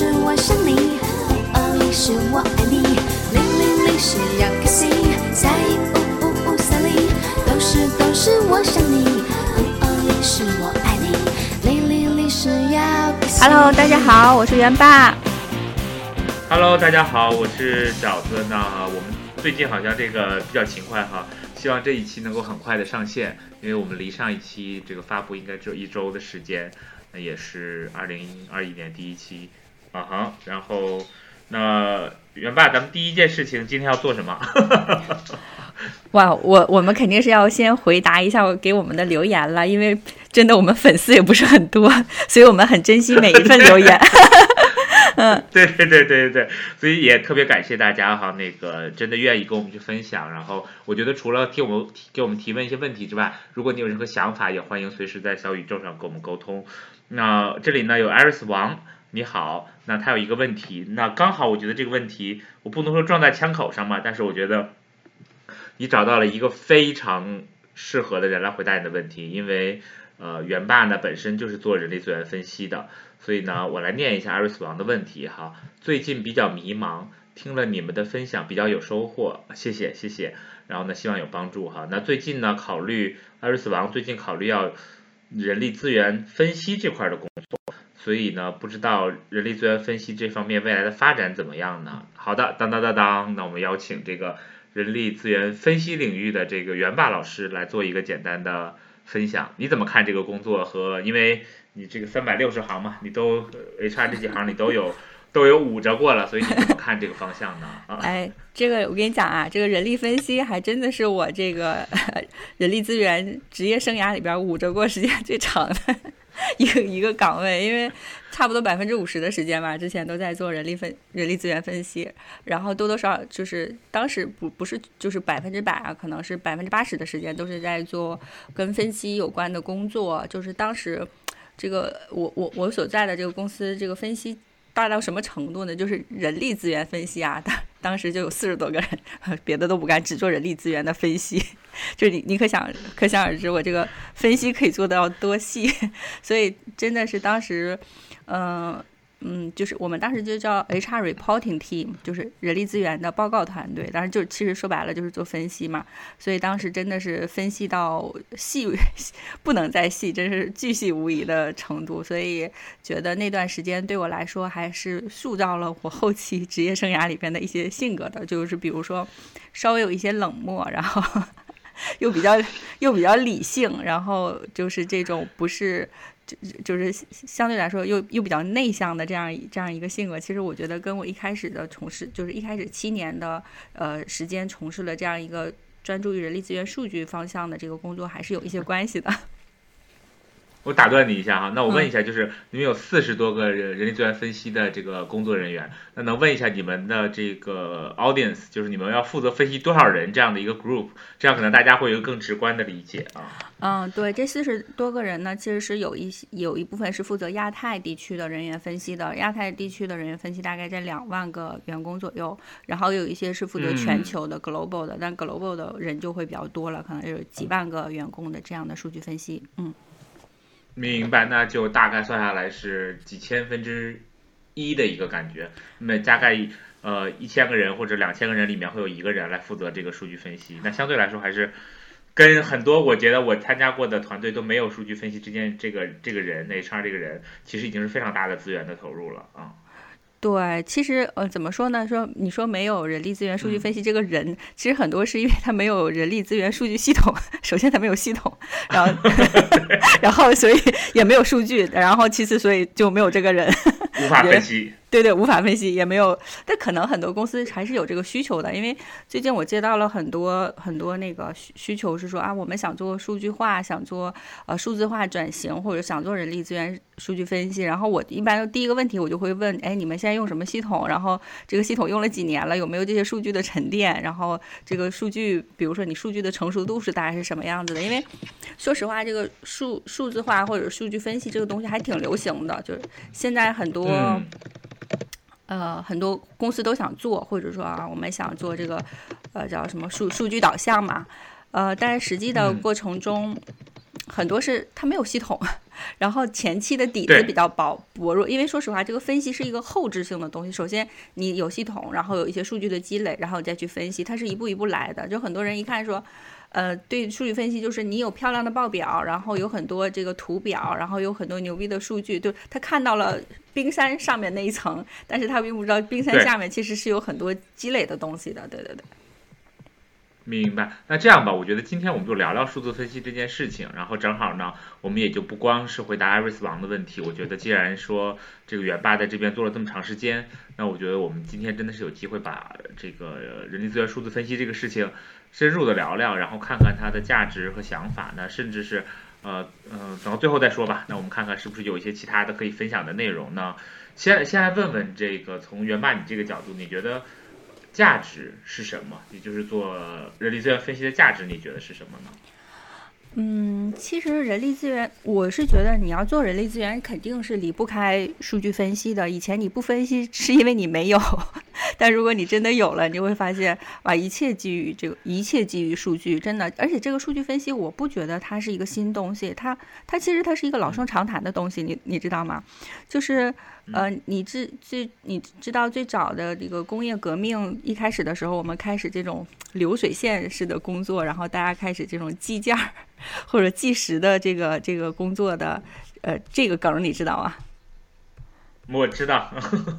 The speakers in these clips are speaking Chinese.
是我想你，220是我爱你，000是要开心，31553都是我想你，220是我爱你，000是要开心。 Hello， 大家好，我是元爸。 Hello， 大家好，我是饺子。那我们最近好像这个比较勤快哈，希望这一期能够很快的上线，因为我们离上一期这个发布应该只有1周的时间，那也是2021年第一期然后那元爸，咱们第一件事情今天要做什么？ 哇，我们肯定是要先回答一下给我们的留言了，因为真的我们粉丝也不是很多，所以我们很珍惜每一份留言。 对，所以也特别感谢大家哈，那个真的愿意跟我们去分享。然后我觉得除了给我们提问一些问题之外，如果你有任何想法，也欢迎随时在小宇宙上跟我们沟通。那这里呢有艾瑞斯王，你好，那他有一个问题，那刚好我觉得这个问题我不能说撞在枪口上嘛，但是我觉得你找到了一个非常适合的人来回答你的问题，因为元爸呢本身就是做人力资源分析的，所以呢我来念一下艾瑞斯王的问题哈。最近比较迷茫，听了你们的分享比较有收获，谢谢，然后呢希望有帮助哈。那最近呢艾瑞斯王最近考虑要人力资源分析这块的工作，所以呢不知道人力资源分析这方面未来的发展怎么样呢？好的，当，那我们邀请这个人力资源分析领域的这个元爸老师来做一个简单的分享。你怎么看这个工作？和因为你这个360行嘛，你都 HR 这几行你都有捂着过了，所以你怎么看这个方向呢？ 这个我跟你讲啊，这个人力分析还真的是我这个人力资源职业生涯里边捂着过时间最长的一个岗位，因为差不多50%的时间吧，之前都在做人力资源分析，然后多多少少就是当时不是就是100%啊，可能是80%的时间都是在做跟分析有关的工作。就是当时这个我所在的这个公司这个分析大到什么程度呢？就是人力资源分析啊，当时就有40多个人，别的都不干，只做人力资源的分析。就是你可想而知，我这个分析可以做到多细。所以真的是当时，就是我们当时就叫 HR reporting team， 就是人力资源的报告团队。当然就其实说白了就是做分析嘛，所以当时真的是分析到细不能再细，真是巨细无遗的程度。所以觉得那段时间对我来说还是塑造了我后期职业生涯里边的一些性格的，就是比如说稍微有一些冷漠，然后又比较理性，然后就是这种不是就是相对来说又比较内向的这样一个性格，其实我觉得跟我一开始的从事，就是一开始7年的时间从事了这样一个专注于人力资源数据方向的这个工作还是有一些关系的。 我打断你一下哈，那我问一下，就是你们有40多个人力资源分析的这个工作人员，那能问一下你们的这个 audience， 就是你们要负责分析多少人这样的一个 group， 这样可能大家会有一个更直观的理解啊。 对，这40多个人呢，其实是有一部分是负责亚太地区的人员分析的，亚太地区的人员分析大概在2万个员工左右，然后有一些是负责全球的 global 的，但 global 的人就会比较多了，可能有几万个员工的这样的数据分析。 明白，那就大概算下来是几千分之一的一个感觉。那么大概1000个人或者2000个人里面会有1个人来负责这个数据分析，那相对来说还是跟很多我觉得我参加过的团队都没有数据分析之间这个人 HR 这个人其实已经是非常大的资源的投入了啊。 对，其实怎么说呢？你说没有人力资源数据分析这个人，其实很多是因为他没有人力资源数据系统。首先他没有系统，然后所以也没有数据，然后其次所以就没有这个人， 无法分析。 对，无法分析，也没有，但可能很多公司还是有这个需求的，因为最近我接到了很多那个需求是说啊，我们想做数据化，想做数字化转型，或者想做人力资源数据分析，然后我一般第一个问题我就会问，你们现在用什么系统？然后这个系统用了几年了？有没有这些数据的沉淀？然后这个数据，比如说你数据的成熟度是大概是什么样子的？因为说实话，这个数字化或者数据分析这个东西还挺流行的，就是现在很多。很多公司都想做，或者说我们想做这个叫什么数据导向嘛，但是实际的过程中，很多是它没有系统， 然后前期的底子比较薄弱，因为说实话，这个分析是一个后置性的东西。首先你有系统，然后有一些数据的积累，然后再去分析，它是一步一步来的。就很多人一看说，对数据分析就是你有漂亮的报表，然后有很多这个图表，然后有很多牛逼的数据，就他看到了冰山上面那一层，但是他并不知道冰山下面其实是有很多积累的东西的。对对对。 明白，那这样吧，我觉得今天我们就聊聊数字分析这件事情，然后正好呢，我们也就不光是回答艾瑞斯王的问题。我觉得既然说这个元爸在这边做了这么长时间，那我觉得我们今天真的是有机会把这个人力资源数字分析这个事情深入的聊聊，然后看看它的价值和想法呢，甚至是等到最后再说吧。那我们看看是不是有一些其他的可以分享的内容呢？先来问问这个从元爸你这个角度，你觉得价值是什么？也就是做人力资源分析的价值，你觉得是什么呢？ 其实人力资源，我是觉得你要做人力资源，肯定是离不开数据分析的。以前你不分析是因为你没有，但如果你真的有了，你就会发现，哇，一切基于数据，真的。而且这个数据分析，我不觉得它是一个新东西，它其实它是一个老生常谈的东西，你知道吗？就是你知道最早的这个工业革命一开始的时候，我们开始这种流水线式的工作，然后大家开始这种计件或者计时的这个工作的这个梗你知道吗？ 我知道。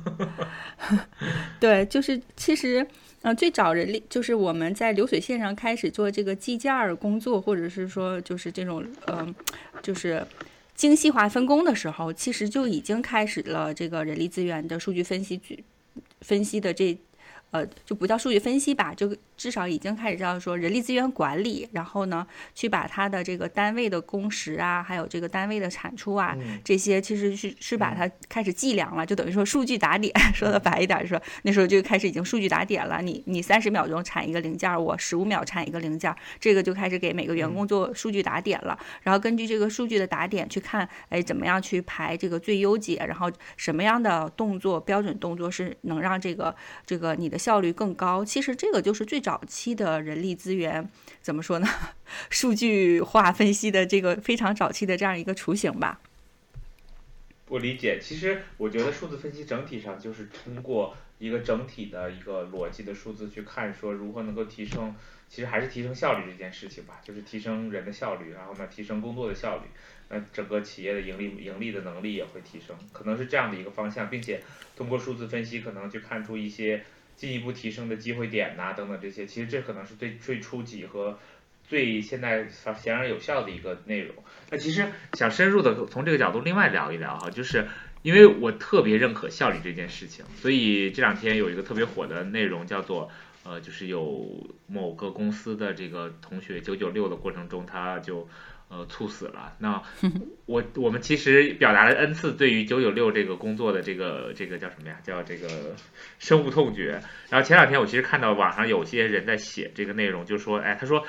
对，就是其实最早人力就是我们在流水线上开始做这个计件工作，或者是说就是这种就是精细化分工的时候，其实就已经开始了这个人力资源的数据分析的就不叫数据分析吧，就至少已经开始叫说人力资源管理，然后呢，去把它的这个单位的工时啊，还有这个单位的产出啊，这些其实是把它开始计量了，就等于说数据打点。说的白一点说，那时候就开始已经数据打点了。你30秒钟产一个零件，我15秒产一个零件，这个就开始给每个员工做数据打点了。然后根据这个数据的打点去看，怎么样去排这个最优解，然后什么样的动作标准动作是能让这个你的效率更高。其实这个就是最早期的人力资源怎么说呢？数据化分析的这个非常早期的这样一个雏形吧。 我理解，其实我觉得数字分析整体上就是通过一个整体的一个逻辑的数字去看，说如何能够提升，其实还是提升效率这件事情吧，就是提升人的效率，然后呢提升工作的效率，整个企业的盈利的能力也会提升，可能是这样的一个方向，并且通过数字分析可能去看出一些进一步提升的机会点呐等等这些，其实这可能是最初级和最现在显而有效的一个内容。那其实想深入的从这个角度另外聊一聊哈，就是因为我特别认可效率这件事情，所以这两天有一个特别火的内容叫做就是有某个公司的这个同学996的过程中他就猝死了。那我们其实表达了 N 次对于996这个工作的这个叫什么呀？叫这个深恶痛绝。然后前两天我其实看到网上有些人在写这个内容，就说，他说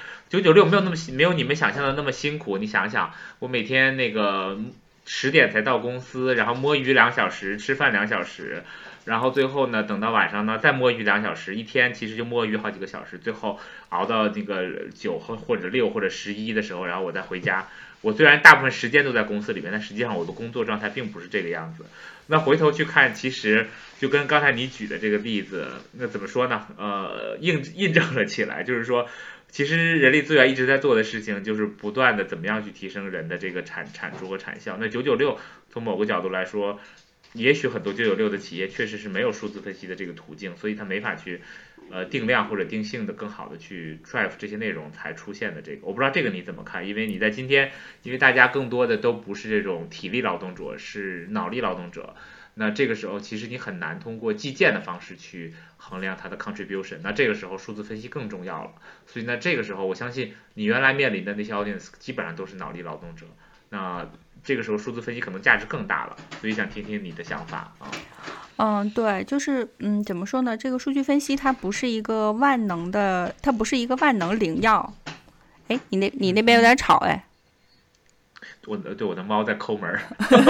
996没有你们想象的那么辛苦。你想想，我每天那个10点才到公司，然后摸鱼2小时，吃饭2小时。然后最后呢，等到晚上呢，再摸鱼2小时，一天其实就摸鱼好几个小时，最后熬到那个9或者6或者11的时候，然后我再回家。我虽然大部分时间都在公司里面，但实际上我的工作状态并不是这个样子。那回头去看，其实就跟刚才你举的这个例子，那怎么说呢？印证了起来，就是说，其实人力资源一直在做的事情，就是不断的怎么样去提升人的这个产出和产效。那996从某个角度来说，也许很多996的企业确实是没有数字分析的这个途径，所以它没法去定量或者定性的更好的去 drive 这些内容才出现的这个。我不知道这个你怎么看，因为你在今天，因为大家更多的都不是这种体力劳动者，是脑力劳动者，那这个时候其实你很难通过计件的方式去衡量它的 contribution， 那这个时候数字分析更重要了。所以呢，这个时候我相信你原来面临的那些 audience 基本上都是脑力劳动者，那这个时候数字分析可能价值更大了，所以想听听你的想法啊。 对，就是怎么说呢？这个数据分析它不是一个万能灵药。你那边有点吵哎。 我的猫在抠门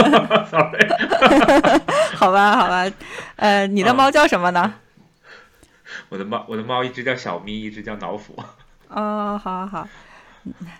sorry 好吧，你的猫叫什么呢？ 我的猫一只叫小咪，一只叫脑斧。 好。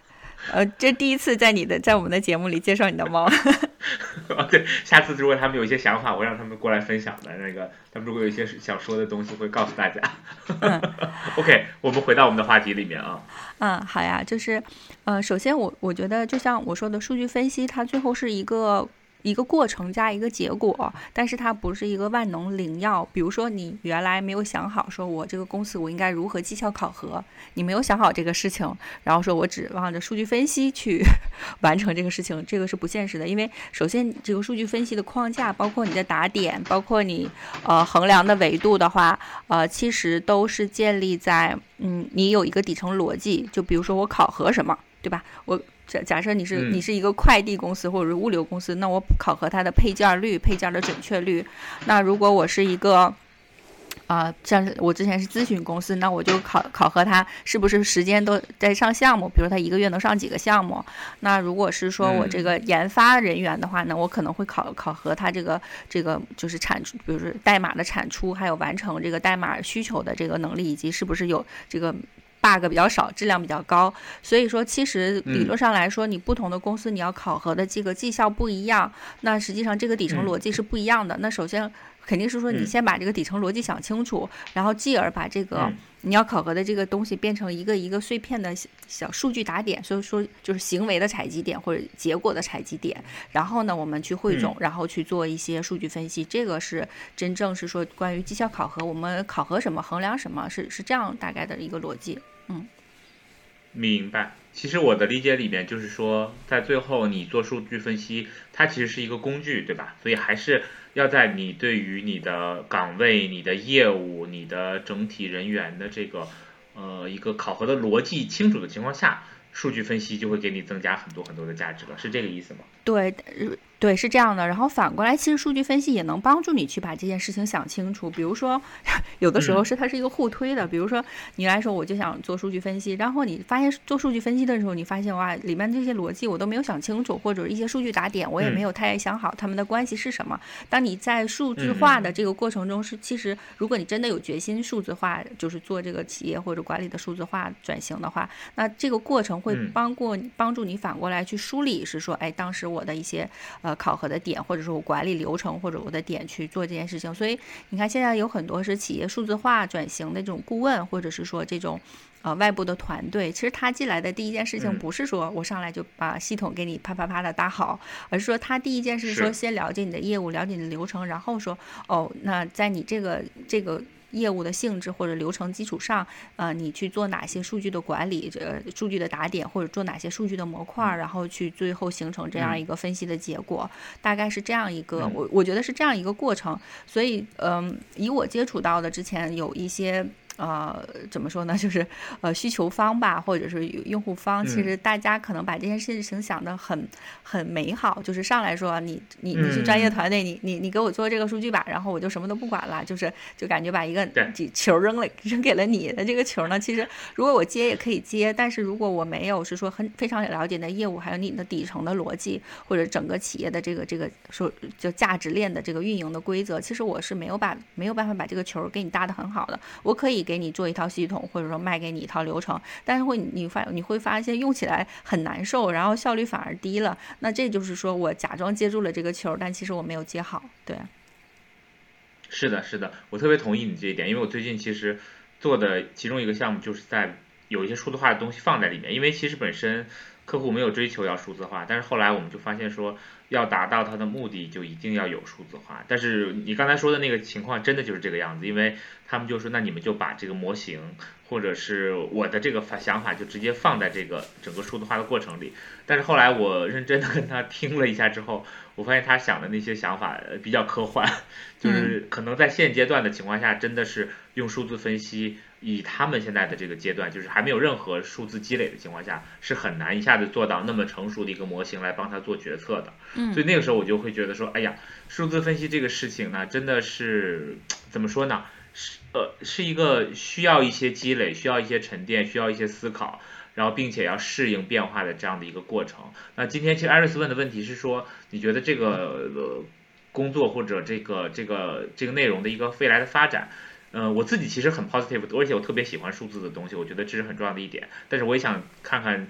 这第一次在我们的节目里介绍你的猫。 对，下次如果他们有一些想法，我让他们过来分享的，他们如果有一些想说的东西，会告诉大家。OK， 我们回到我们的话题里面啊。 好呀，就是首先我觉得就像我说的，数据分析它最后是一个过程加一个结果，但是它不是一个万能灵药。比如说你原来没有想好说我这个公司我应该如何绩效考核，你没有想好这个事情，然后说我指望着数据分析去完成这个事情，这个是不现实的。因为首先这个数据分析的框架，包括你的打点，包括你衡量的维度的话，其实都是建立在你有一个底层逻辑。就比如说我考核什么，对吧？假设你是一个快递公司或者是物流公司，那我考核它的配件率、配件的准确率。那如果我是一个像我之前是咨询公司，那我就考核它是不是时间都在上项目，比如它一个月能上几个项目。那如果是说我这个研发人员的话呢，我可能会考核它这个就是产出，比如说代码的产出，还有完成这个代码需求的这个能力，以及是不是有这个bug 比较少，质量比较高。所以说其实理论上来说，你不同的公司你要考核的这个绩效不一样，那实际上这个底层逻辑是不一样的。那首先肯定是说你先把这个底层逻辑想清楚，然后继而把这个你要考核的这个东西变成一个一个碎片的小数据打点，所以说就是行为的采集点或者结果的采集点，然后呢我们去汇总，然后去做一些数据分析。这个是真正是说关于绩效考核，我们考核什么衡量什么，是这样大概的一个逻辑。 明白。其实我的理解里面就是说，在最后你做数据分析，它其实是一个工具，对吧？所以还是要在你对于你的岗位、你的业务、你的整体人员的这个一个考核的逻辑清楚的情况下，数据分析就会给你增加很多很多的价值了，是这个意思吗？ 对，是这样的。然后反过来，其实数据分析也能帮助你去把这件事情想清楚。比如说，有的时候它是一个互推的。比如说，你来说我就想做数据分析，然后你发现做数据分析的时候，你发现哇，里面这些逻辑我都没有想清楚，或者一些数据打点我也没有太想好它们的关系是什么。当你在数字化的这个过程中其实如果你真的有决心数字化，就是做这个企业或者管理的数字化转型的话，那这个过程会帮助你反过来去梳理，是说，当时我的一些考核的点，或者说我管理流程或者我的点去做这件事情。所以你看现在有很多是企业数字化转型的这种顾问，或者是说这种外部的团队，其实他进来的第一件事情不是说我上来就把系统给你啪啪啪的搭好，而是说他第一件事是说先了解你的业务，了解你的流程，然后说那在你这个业务的性质或者流程基础上，你去做哪些数据的管理，数据的打点，或者做哪些数据的模块，然后去最后形成这样一个分析的结果，大概是这样一个，我觉得是这样一个过程。所以以我接触到的之前有一些怎么说呢，就是需求方吧，或者是用户方，其实大家可能把这件事情想得很美好，就是上来说你是专业团队，你给我做这个数据吧，然后我就什么都不管了，就感觉把一个球扔给了你的这个球呢，其实如果我接也可以接，但是如果我没有是说非常了解的业务，还有你的底层的逻辑，或者整个企业的这个说就价值链的这个运营的规则，其实我是没有办法把这个球给你搭得很好的。我可以给你做一套系统，或者说卖给你一套流程，但是你会发现用起来很难受，然后效率反而低了。那这就是说我假装接住了这个球，但其实我没有接好。对， 是的，我特别同意你这一点，因为我最近其实做的其中一个项目就是在有一些数字化的东西放在里面，因为其实本身客户没有追求要数字化，但是后来我们就发现说要达到它的目的就一定要有数字化。但是你刚才说的那个情况真的就是这个样子，因为他们就说那你们就把这个模型或者是我的这个想法就直接放在这个整个数字化的过程里。但是后来我认真的跟他听了一下之后，我发现他想的那些想法比较科幻，就是可能在现阶段的情况下真的是用数字分析，以他们现在的这个阶段就是还没有任何数字积累的情况下，是很难一下子做到那么成熟的一个模型来帮他做决策的。所以那个时候我就会觉得说，哎呀，数字分析这个事情呢，真的是怎么说呢，是一个需要一些积累，需要一些沉淀，需要一些思考，然后并且要适应变化的这样的一个过程。那今天其实艾瑞斯问的问题是说，你觉得这个工作或者这个内容的一个未来的发展，我自己其实很 positive， 而且我特别喜欢数字的东西，我觉得这是很重要的一点。但是我也想看看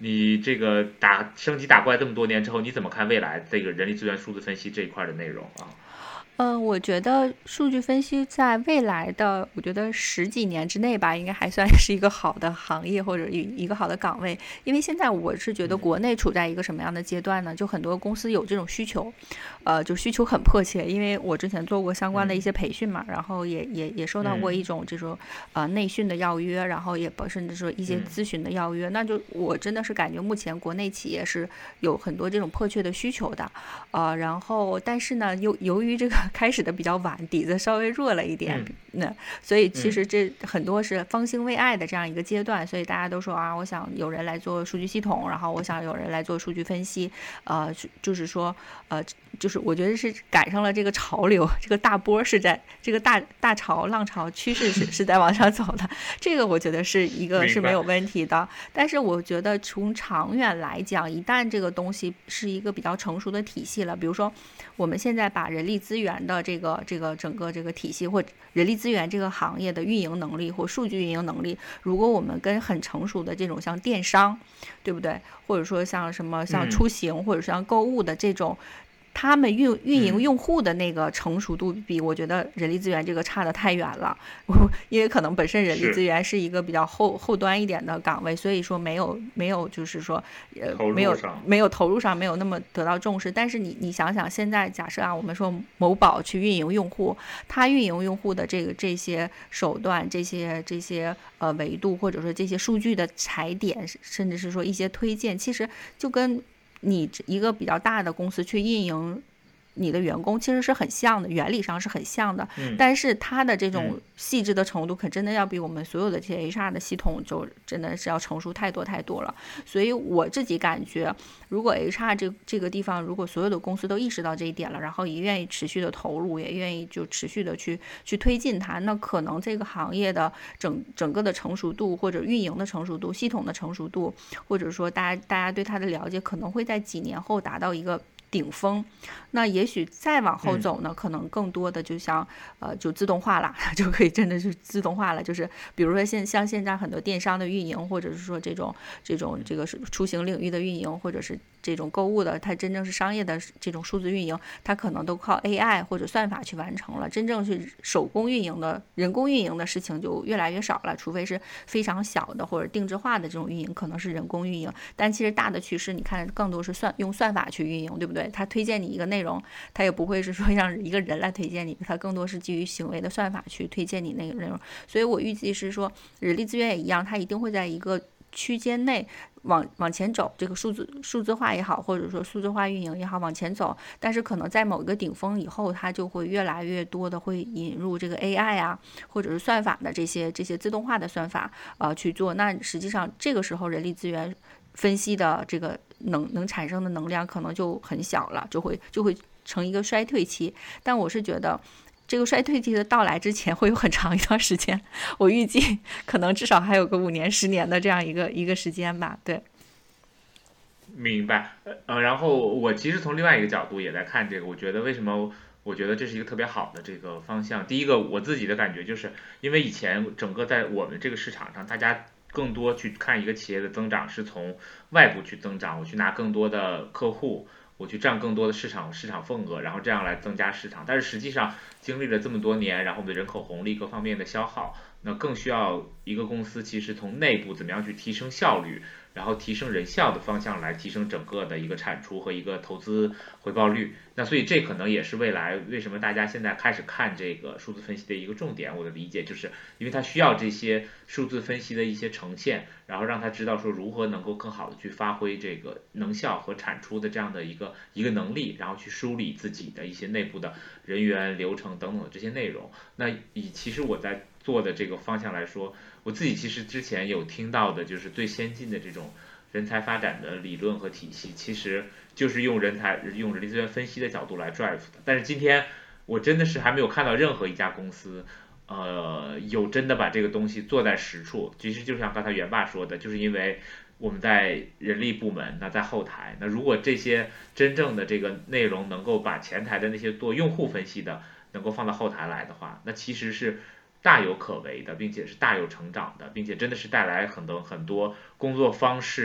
你这个升级打怪这么多年之后，你怎么看未来这个人力资源数字分析这一块的内容啊？ 我觉得数据分析在未来的，我觉得10几年之内吧，应该还算是一个好的行业或者一个好的岗位。因为现在我是觉得国内处在一个什么样的阶段呢？就很多公司有这种需求，就需求很迫切。因为我之前做过相关的一些培训嘛，然后也收到过一种这种内训的邀约，然后也甚至说一些咨询的邀约。那就我真的是感觉目前国内企业是有很多这种迫切的需求的，然后但是呢，由于这个开始的比较晚，底子稍微弱了一点，所以其实这很多是方兴未艾的这样一个阶段，所以大家都说啊，我想有人来做数据系统，然后我想有人来做数据分析，就是说就是我觉得是赶上了这个潮流，这个大波是在这个大潮浪潮趋势是在往上走的，这个我觉得是一个是没有问题的。但是我觉得从长远来讲，一旦这个东西是一个比较成熟的体系了，比如说我们现在把人力资源的这个整个这个体系或人力资源这个行业的运营能力或数据运营能力，如果我们跟很成熟的这种像电商，对不对？或者说像什么像出行或者像购物的这种。他们运营用户的那个成熟度比我觉得人力资源这个差得太远了，因为可能本身人力资源是一个比较后端一点的岗位，所以说没有就是说没有投入上没有那么得到重视。但是你想想，现在假设啊，我们说某宝去运营用户，他运营用户的这些手段、这些维度，或者说这些数据的踩点，甚至是说一些推荐，其实就跟你一个比较大的公司去运营你的员工其实是很像的，原理上是很像的，但是它的这种细致的程度可真的要比我们所有的这些 HR 的系统就真的是要成熟太多了。所以我自己感觉，如果 HR 这个地方，如果所有的公司都意识到这一点了，然后也愿意持续的投入，也愿意就持续的去推进它，那可能这个行业的整个的成熟度，或者运营的成熟度、系统的成熟度，或者说大家对它的了解，可能会在几年后达到一个顶峰。那也许再往后走呢，可能更多的就像就自动化了，就可以真的是自动化了。就是比如说像现在很多电商的运营，或者是说这个是出行领域的运营，或者是这种购物的，它真正是商业的这种数字运营，它可能都靠 AI 或者算法去完成了。真正是手工运营的人工运营的事情就越来越少了，除非是非常小的或者定制化的这种运营，可能是人工运营。但其实大的趋势，你看更多是用算法去运营，对不对？它推荐你一个内容，它也不会是说让一个人来推荐你，它更多是基于行为的算法去推荐你那个内容。所以我预计是说，人力资源也一样，它一定会在一个区间内往前走，这个数字化也好，或者说数字化运营也好，往前走。但是可能在某一个顶峰以后，它就会越来越多的会引入这个 AI 啊，或者是算法的这些自动化的算法去做。那实际上这个时候人力资源分析的这个能产生的能量可能就很小了，就会成一个衰退期。但我是觉得这个衰退期的到来之前会有很长一段时间，我预计可能至少还有个5年10年的这样一个时间吧。对， 明白。然后我其实从另外一个角度也在看这个，我觉得为什么我觉得这是一个特别好的这个方向。第一个，我自己的感觉就是因为以前整个在我们这个市场上，大家更多去看一个企业的增长是从外部去增长，我去拿更多的客户，我去占更多的市场份额，然后这样来增加市场。但是实际上经历了这么多年，然后我们的人口红利各方面的消耗，那更需要一个公司其实从内部怎么样去提升效率，然后提升人效的方向来提升整个的一个产出和一个投资回报率。那所以这可能也是未来为什么大家现在开始看这个数字分析的一个重点。我的理解就是因为它需要这些数字分析的一些呈现，然后让他知道说如何能够更好的去发挥这个能效和产出的这样的一个能力，然后去梳理自己的一些内部的人员流程等等的这些内容。那其实我在做的这个方向来说，我自己其实之前有听到的就是最先进的这种人才发展的理论和体系，其实就是用人力资源分析的角度来 drive 的。但是今天我真的是还没有看到任何一家公司有真的把这个东西做在实处。其实就像刚才袁爸说的，就是因为我们在人力部门，那在后台，那如果这些真正的这个内容能够把前台的那些做用户分析的能够放到后台来的话，那其实是大有可为的，并且是大有成长的，并且真的是带来很多工作方式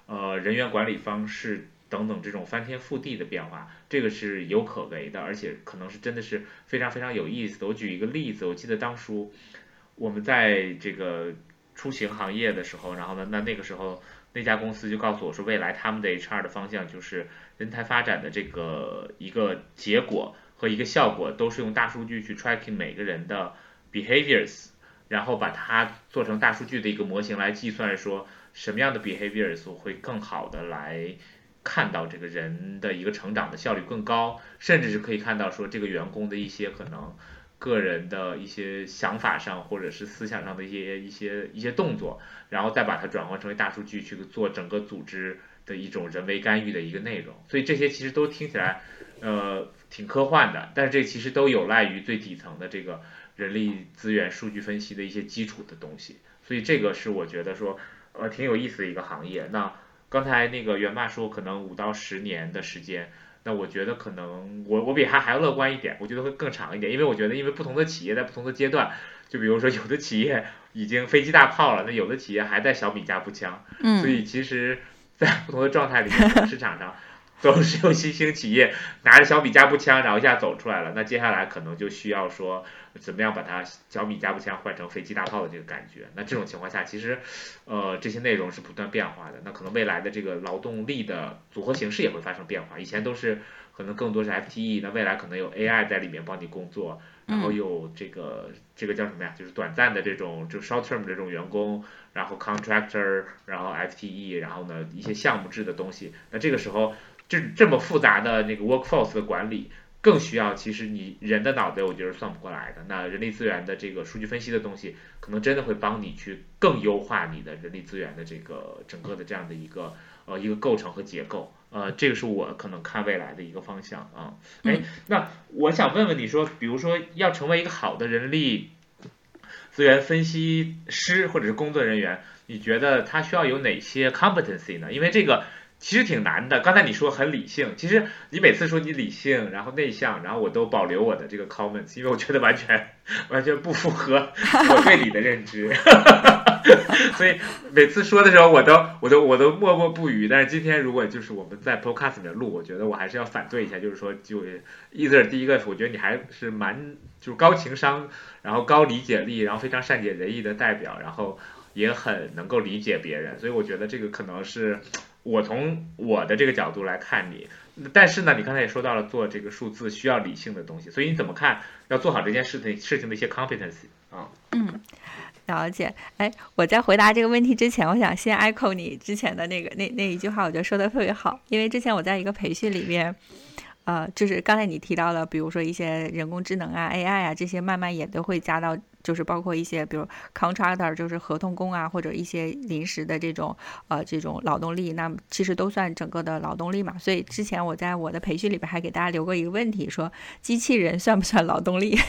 人员管理方式等等这种翻天覆地的变化，这个是有可为的，而且可能是真的是非常非常有意思的。我举一个例子，我记得当初我们在这个出行行业的时候，然后呢，那个时候那家公司就告诉我说，未来他们的 HR 的方向就是人才发展的这个一个结果和一个效果都是用大数据去 tracking 每个人的 behaviors， 然后把它做成大数据的一个模型来计算说什么样的 behaviors 会更好的来看到这个人的一个成长的效率更高，甚至是可以看到说这个员工的一些可能个人的一些想法上或者是思想上的一些动作，然后再把它转换成为大数据去做整个组织的一种人为干预的一个内容。所以这些其实都听起来挺科幻的，但是这其实都有赖于最底层的这个人力资源数据分析的一些基础的东西。所以这个是我觉得说挺有意思的一个行业。那刚才那个袁爸说可能5到10年的时间，那我觉得可能我比他还要乐观一点，我觉得会更长一点，因为我觉得因为不同的企业在不同的阶段，就比如说有的企业已经飞机大炮了，那有的企业还在小米加步枪，所以其实在不同的状态里面，市场上都是有新兴企业拿着小米加步枪然后一下走出来了，那接下来可能就需要说怎么样把它小米加步枪换成飞机大炮的这个感觉。那这种情况下其实这些内容是不断变化的，那可能未来的这个劳动力的组合形式也会发生变化，以前都是可能更多是 FTE， 那未来可能有 AI 在里面帮你工作，然后有这个叫什么呀，就是短暂的这种就 short term 的这种员工，然后 contractor， 然后 FTE， 然后呢一些项目制的东西。那这个时候这么复杂的那个 workforce 的管理更需要其实你人的脑袋我觉得算不过来的，那人力资源的这个数据分析的东西可能真的会帮你去更优化你的人力资源的这个整个的这样的一个构成和结构。这个是我可能看未来的一个方向啊。那我想问问你说，比如说要成为一个好的人力资源分析师或者是工作人员，你觉得他需要有哪些 competency 呢？因为这个其实挺难的。刚才你说很理性，其实你每次说你理性，然后内向，然后我都保留我的这个 comments， 因为我觉得完全不符合我对你的认知。所以每次说的时候我都默默不语。但是今天如果就是我们在 podcast 里面录，我觉得我还是要反对一下，就是说either 第一个我觉得你还是就是高情商，然后高理解力，然后非常善解人意的代表，然后也很能够理解别人，所以我觉得这个可能是我从我的这个角度来看你。但是呢你刚才也说到了做这个数字需要理性的东西，所以你怎么看要做好这件事情的一些 competency 啊？ 了解。我在回答这个问题之前，我想先 echo 你之前的那一句话，我觉得说的特别好。因为之前我在一个培训里面就是刚才你提到的，比如说一些人工智能啊 AI 啊，这些慢慢也都会加到，就是包括一些比如 contractor 就是合同工啊，或者一些临时的这种劳动力，那其实都算整个的劳动力嘛。所以之前我在我的培训里边还给大家留过一个问题，说机器人算不算劳动力？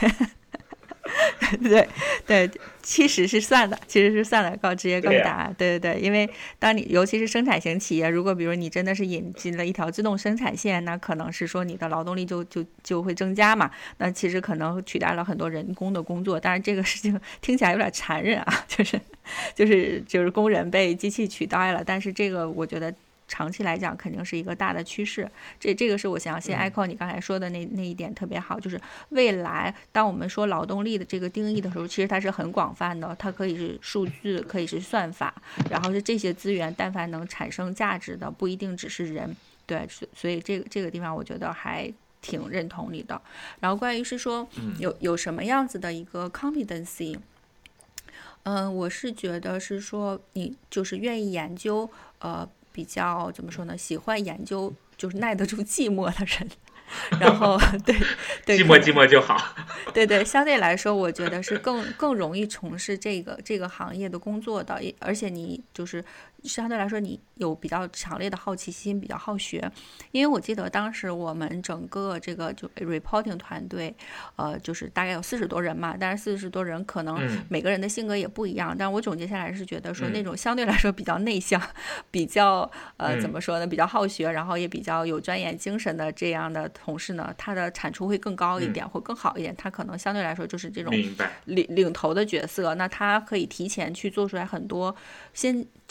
对，其实是算的，直接告诉大家，对，因为当你尤其是生产型企业，如果比如你真的是引进了一条自动生产线，那可能是说你的劳动力就会增加嘛，那其实可能取代了很多人工的工作。当然这个事情听起来有点残忍啊，就是工人被机器取代了，但是这个我觉得长期来讲肯定是一个大的趋势。这个是我想先 echo 你刚才说的那一点特别好，就是未来当我们说劳动力的这个定义的时候，其实它是很广泛的，它可以是数据，可以是算法，然后是这些资源但凡能产生价值的不一定只是人。对，所以这个地方我觉得还挺认同你的。然后关于是说有什么样子的一个 competency，我是觉得是说你就是愿意研究比较怎么说呢？喜欢研究，就是耐得住寂寞的人。然后对， 寂寞就好。 对，相对来说，我觉得是更容易从事这个行业的工作的，而且你就是相对来说你有比较强烈的好奇心，比较好学。因为我记得当时我们整个这个就 reporting 团队，就是大概有40多人嘛，但是40多人可能每个人的性格也不一样。但我总结下来是觉得说那种相对来说比较内向，比较怎么说呢，比较好学，然后也比较有钻研精神的这样的同事呢，他的产出会更高一点，会更好一点。他可能相对来说就是这种领头的角色，那他可以提前去做出来很多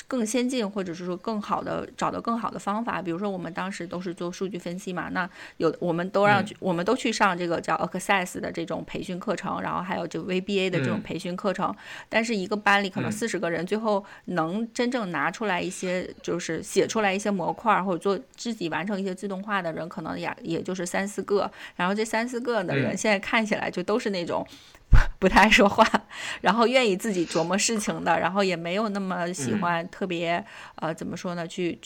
更先进，或者是说更好的找到更好的方法。比如说我们当时都是做数据分析嘛，那我们都去上这个叫 Access 的这种培训课程，然后还有就 VBA 的这种培训课程。但是一个班里可能40个人，最后能真正拿出来一些，就是写出来一些模块或者自己完成一些自动化的人，可能也就是3-4个。然后这3-4个的人现在看起来就都是那种不太爱说话，然后愿意自己琢磨事情的，然后也没有那么喜欢特别怎么说呢，去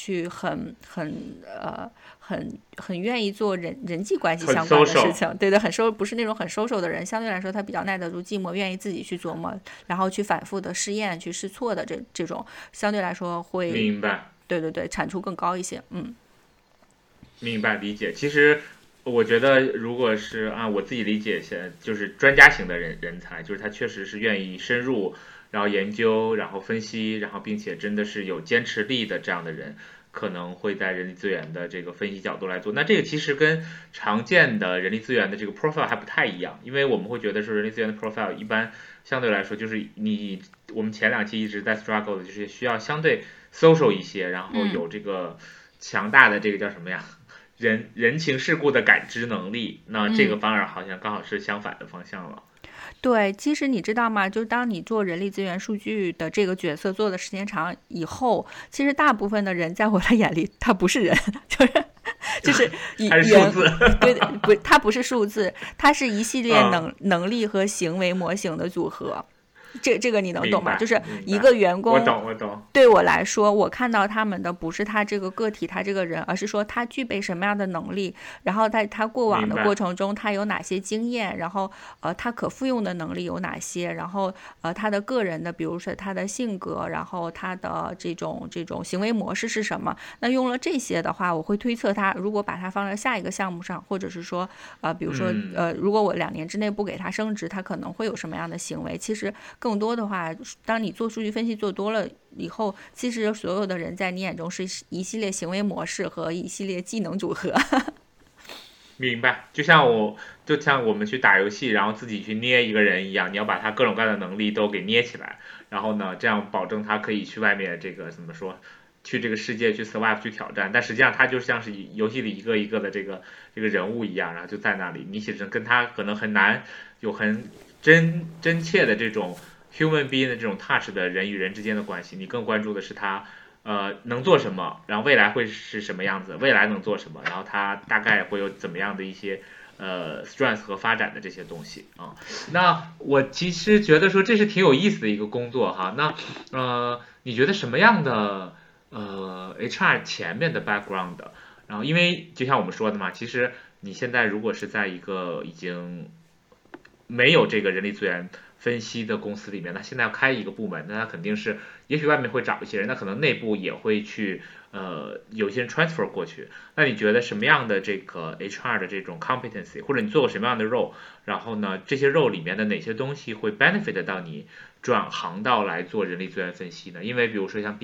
很愿意做人际关系相关的事情，对，不是那种很social的人，相对来说他比较耐得住寂寞，愿意自己去琢磨，然后去反复的试验去试错的这种，相对来说会明白， 对，产出更高一些。 明白理解。其实我觉得如果是按我自己理解，就是专家型的人才，就是他确实是愿意深入，然后研究，然后分析，然后并且真的是有坚持力的这样的人，可能会在人力资源的这个分析角度来做。那这个其实跟常见的人力资源的这个 profile 还不太一样，因为我们会觉得说人力资源的 profile 一般相对来说就是我们前2期一直在 struggle 的就是需要相对 social 一些，然后有这个强大的这个叫什么呀？人情世故的感知能力，那这个反而好像刚好是相反的方向了。 对，其实你知道吗？就当你做人力资源数据的这个角色做的时间长以后，其实大部分的人在我的眼里，他不是人，就是还是数字。 对，不，它不是数字，它是一系列能力和行为模型的组合。这个你能懂吗？就是一个员工， 我懂。 对我来说，我看到他们的不是他这个个体，他这个人，而是说他具备什么样的能力，然后在他过往的过程中，他有哪些经验，然后他可复用的能力有哪些，然后他的个人的，比如说他的性格，然后他的这种行为模式是什么？那用了这些的话，我会推测他如果把它放在下一个项目上，或者是说比如说如果我2年之内不给他升职，他可能会有什么样的行为？其实更多的话，当你做数据分析做多了以后，其实所有的人在你眼中是一系列行为模式和一系列技能组合。 明白，就像我们去打游戏，然后自己去捏一个人一样，你要把他各种各样的能力都给捏起来，然后呢，这样保证他可以去外面这个怎么说，去这个世界去 survive 去挑战。但实际上他就像是游戏里一个一个的这个人物一样，然后就在那里，你其实跟他可能很难有很真切的这种human being 的这种 touch 的人与人之间的关系，你更关注的是他能做什么，然后未来会是什么样子，未来能做什么，然后他大概会有怎么样的一些strength 和发展的这些东西啊。那我其实觉得说这是挺有意思的一个工作哈。那你觉得什么样的HR 前面的 background， 然后因为就像我们说的嘛，其实你现在如果是在一个已经没有这个人力资源分析的公司里面，那现在要开一个部门，那他肯定是也许外面会找一些人，那可能内部也会去有些人 transfer 过去。那你觉得什么样的这个 HR 的这种 competency， 或者你做过什么样的 role， 然后呢这些 role 里面的哪些东西会 benefit 到你转行到来做人力资源分析呢？因为比如说像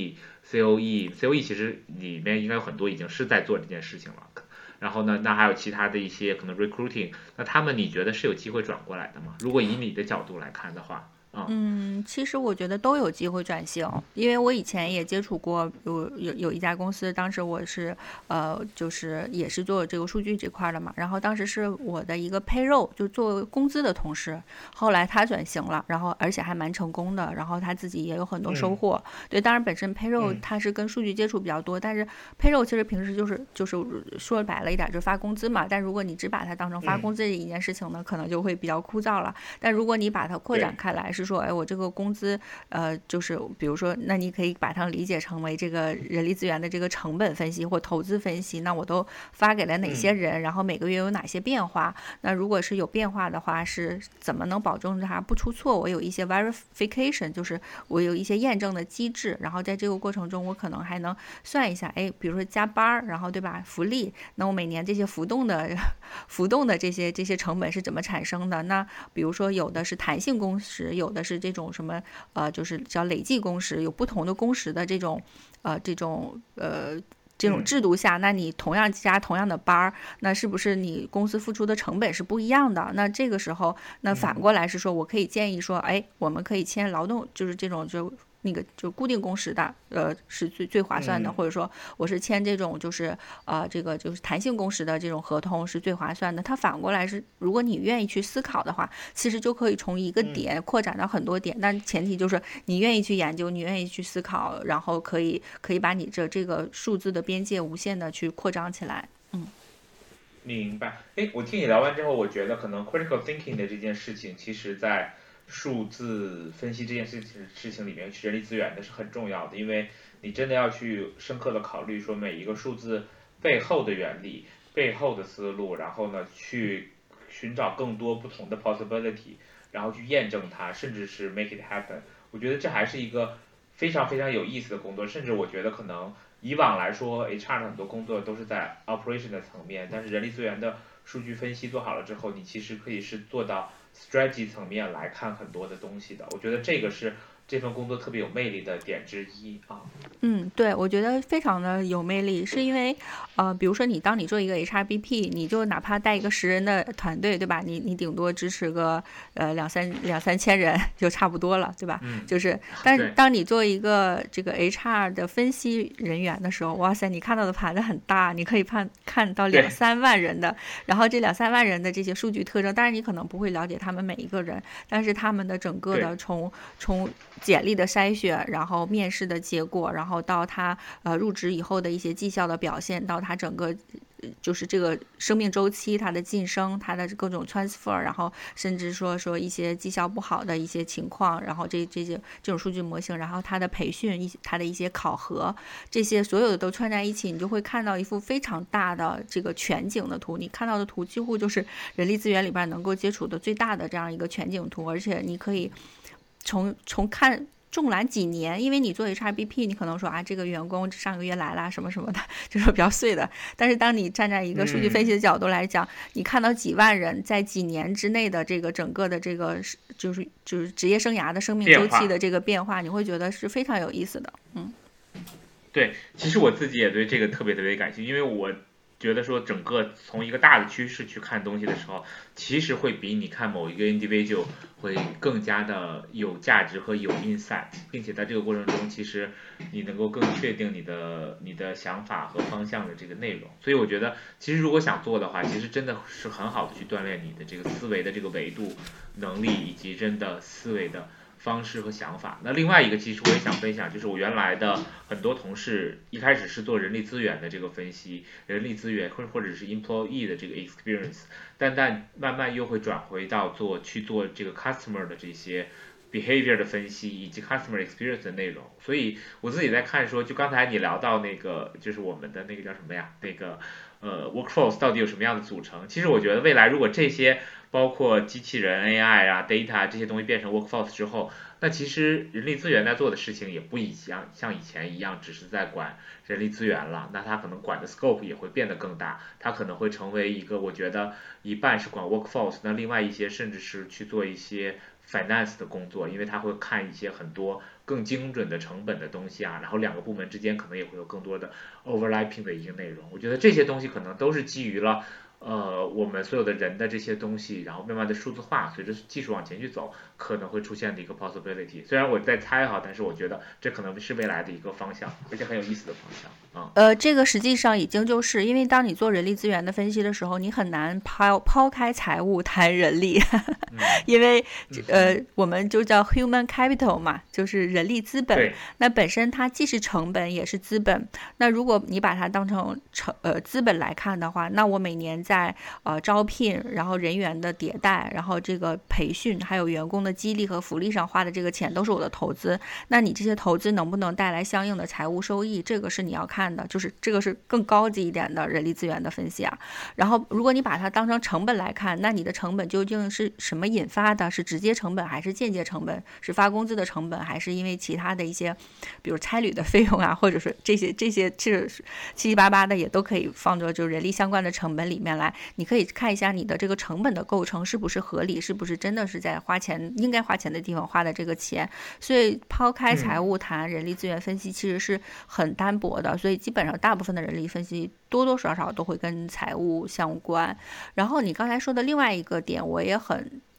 BP、COE 其实里面应该有很多已经是在做这件事情了。然后呢，那还有其他的一些可能 recruiting， 那他们你觉得是有机会转过来的吗？如果以你的角度来看的话。 其实我觉得都有机会转型，因为我以前也接触过有一家公司，当时我是就是也是做这个数据这块的嘛，然后当时是我的一个 payroll 就做工资的同事，后来他转型了，然后而且还蛮成功的，然后他自己也有很多收获。对，当然本身 payroll 他是跟数据接触比较多，但是 payroll 其实平时就是说白了一点就是发工资嘛，但如果你只把它当成发工资这一件事情呢，可能就会比较枯燥了。但如果你把它扩展开来，是说我这个工资就是比如说，那你可以把它理解成为这个人力资源的这个成本分析或投资分析，那我都发给了哪些人，然后每个月有哪些变化，那如果是有变化的话，是怎么能保证它不出错？我有一些 verification， 就是我有一些验证的机制，然后在这个过程中我可能还能算一下，比如说加班，然后对吧，福利，那我每年这些浮动的这些成本是怎么产生的？那比如说有的是弹性工时，有的是这种什么就是叫累计工时，有不同的工时的这种制度下，那你同样加同样的班，那是不是你公司付出的成本是不一样的？那这个时候，那反过来是说，我可以建议说，我们可以签劳动，就是这种就那个就固定工时的，是最划算的，或者说我是签这种就是这个就是弹性工时的这种合同是最划算的。它反过来是，如果你愿意去思考的话，其实就可以从一个点扩展到很多点，但前提就是你愿意去研究，你愿意去思考，然后可以把你这个数字的边界无限的去扩张起来。 明白。我听你聊完之后，我觉得可能 critical thinking 的这件事情，其实在数字分析这件事情里面，人力资源的是很重要的，因为你真的要去深刻的考虑说每一个数字背后的原理、背后的思路，然后呢去寻找更多不同的 possibility， 然后去验证它，甚至是 make it happen。我觉得这还是一个非常非常有意思的工作，甚至我觉得可能以往来说 HR 的很多工作都是在 operation 的层面，但是人力资源的数据分析做好了之后，你其实可以是做到 strategy 层面来看很多的东西的。我觉得这个是这份工作特别有魅力的点之一啊。 对，我觉得非常的有魅力，是因为比如说当你做一个 HRBP， 你就哪怕带一个10人的团队，对吧？你顶多支持个两三千人就差不多了，对吧？但是当你做一个这个 HR 的分析人员的时候，哇塞，你看到的盘子很大，你可以看到2-3万人的，然后这2-3万人的这些数据特征，当然你可能不会了解他们每一个人，但是他们的整个的从简历的筛选，然后面试的结果，然后到他入职以后的一些绩效的表现，到他整个就是这个生命周期，他的晋升，他的各种 transfer， 然后甚至说一些绩效不好的一些情况，然后这种数据模型，然后他的培训，他的一些考核，这些所有的都串在一起，你就会看到一幅非常大的这个全景的图。你看到的图几乎就是人力资源里边能够接触的最大的这样一个全景图，而且你可以从看纵览几年，因为你做 HRBP， 你可能说这个员工上个月来了什么什么的，就是比较碎的。但是当你站在一个数据分析的角度来讲，你看到几万人在几年之内的这个整个的这个就是职业生涯的生命周期的这个变化，你会觉得是非常有意思的。 对，其实我自己也对这个特别特别感兴趣，因为我觉得说整个从一个大的趋势去看东西的时候，其实会比你看某一个 individual 会更加的有价值和有 insight， 并且在这个过程中，其实你能够更确定你的想法和方向的这个内容。所以我觉得，其实如果想做的话，其实真的是很好的去锻炼你的这个思维的这个维度、能力以及真的思维的方式和想法。那另外一个其实我也想分享，就是我原来的很多同事一开始是做人力资源的这个分析，人力资源或者是 employee 的这个 experience， 但慢慢又会转回到去做这个 customer 的这些 behavior 的分析以及 customer experience 的内容。所以我自己在看说，就刚才你聊到那个就是我们的那个叫什么呀，那个workforce 到底有什么样的组成，其实我觉得未来如果这些包括机器人 AI 啊 data 这些东西变成 workforce 之后，那其实人力资源在做的事情也不像以前一样只是在管人力资源了，那它可能管的 scope 也会变得更大，它可能会成为一个我觉得一半是管 workforce， 那另外一些甚至是去做一些 finance 的工作，因为它会看一些很多更精准的成本的东西啊，然后两个部门之间可能也会有更多的 overlapping 的一个内容。我觉得这些东西可能都是基于了我们所有的人的这些东西，然后慢慢的数字化，随着技术往前去走，可能会出现的一个 possibility。虽然我在猜哈，但是我觉得这可能是未来的一个方向，而且很有意思的方向啊。 这个实际上已经就是因为当你做人力资源的分析的时候，你很难抛开财务谈人力，因为我们就叫 human capital 嘛，就是人力资本。那本身它既是成本也是资本。那如果你把它当成资本来看的话，那我每年在招聘，然后人员的迭代，然后这个培训，还有员工的激励和福利上花的这个钱都是我的投资。那你这些投资能不能带来相应的财务收益，这个是你要看的，就是这个是更高级一点的人力资源的分析啊。然后如果你把它当成成本来看，那你的成本究竟是什么引发的？是直接成本还是间接成本？是发工资的成本，还是因为其他的一些比如差旅的费用啊，或者说这些七七八八的也都可以放作就人力相关的成本里面来。你可以看一下你的这个成本的构成是不是合理，是不是真的是在应该花钱的地方花的这个钱。所以抛开财务谈人力资源分析其实是很单薄的，所以基本上大部分的人力分析多多少少都会跟财务相关。然后你刚才说的另外一个点我也很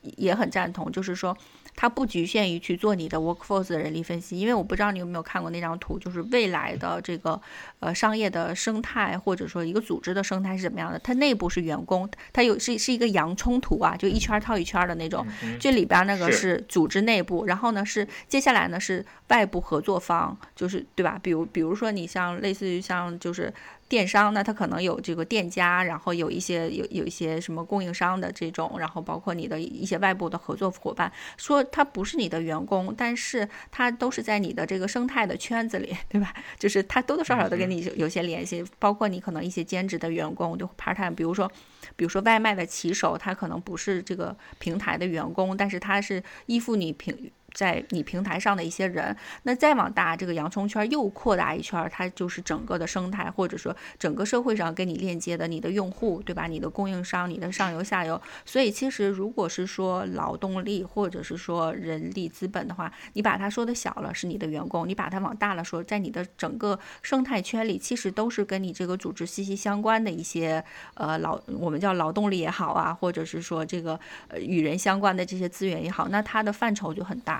也很赞同，就是说它不局限于去做你的 workforce 的人力分析，因为我不知道你有没有看过那张图，就是未来的这个商业的生态或者说一个组织的生态是怎么样的？它内部是员工，它是一个洋葱图啊，就一圈套一圈的那种，这里边那个是组织内部，然后呢是接下来呢是外部合作方，就是对吧？比如说你像类似于像就是电商呢，它可能有这个店家，然后有一些什么供应商的这种，然后包括你的一些外部的合作伙伴，说他不是你的员工，但是他都是在你的这个生态的圈子里，对吧？就是他多多少少都跟你有些联系，包括你可能一些兼职的员工，就 part time， 比如说外卖的骑手，他可能不是这个平台的员工，但是他是依附你在你平台上的一些人，那再往大，这个洋葱圈又扩大一圈，它就是整个的生态，或者说整个社会上跟你链接的你的用户，对吧？你的供应商，你的上游下游。所以其实如果是说劳动力或者是说人力资本的话，你把它说的小了是你的员工，你把它往大了说，在你的整个生态圈里，其实都是跟你这个组织息息相关的一些我们叫劳动力也好啊，或者是说这个与人相关的这些资源也好，那它的范畴就很大。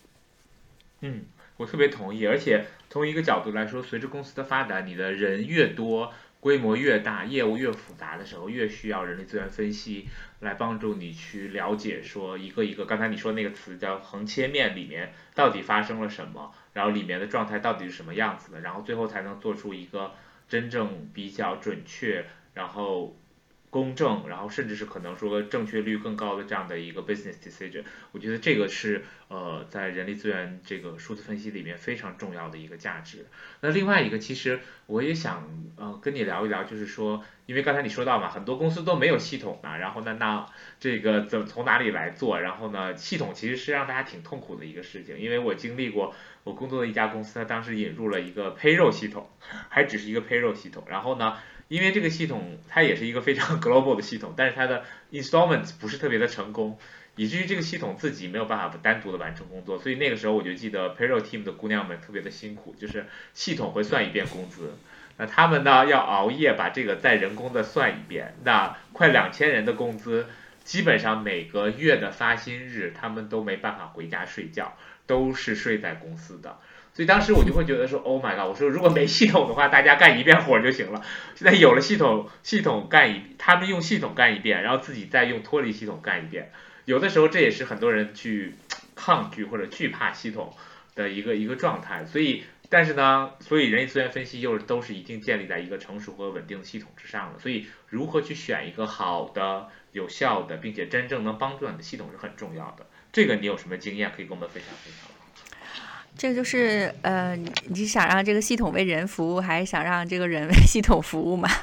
我特别同意，而且从一个角度来说，随着公司的发展，你的人越多，规模越大，业务越复杂的时候，越需要人力资源分析来帮助你去了解说一个刚才你说那个词叫横切面里面到底发生了什么，然后里面的状态到底是什么样子的，然后最后才能做出一个真正比较准确，然后公正，然后甚至是可能说正确率更高的这样的一个 business decision， 我觉得这个是在人力资源这个数字分析里面非常重要的一个价值。那另外一个，其实我也想跟你聊一聊，就是说，因为刚才你说到嘛，很多公司都没有系统嘛，然后呢，那这个从哪里来做？然后呢，系统其实是让大家挺痛苦的一个事情，因为我经历过，我工作的一家公司，它当时引入了一个 payroll 系统，还只是一个 payroll 系统，然后呢。因为这个系统它也是一个非常 global 的系统，但是它的 installment 不是特别的成功，以至于这个系统自己没有办法单独的完成工作，所以那个时候我就记得 payroll team 的姑娘们特别的辛苦，就是系统会算一遍工资，那他们呢要熬夜把这个再人工的算一遍，那快2000人的工资，基本上每个月的发薪日他们都没办法回家睡觉，都是睡在公司的。所以当时我就会觉得说 ，Oh my god！ 我说如果没系统的话，大家干一遍活就行了。现在有了系统他们用系统干一遍，然后自己再用脱离系统干一遍。有的时候这也是很多人去抗拒或者惧怕系统的一个状态。所以人力资源分析又都是已经建立在一个成熟和稳定的系统之上了。所以如何去选一个好的、有效的，并且真正能帮助你的系统是很重要的。这个你有什么经验可以跟我们分享分享？ 这个就是你是想让这个系统为人服务，还是想让这个人为系统服务嘛？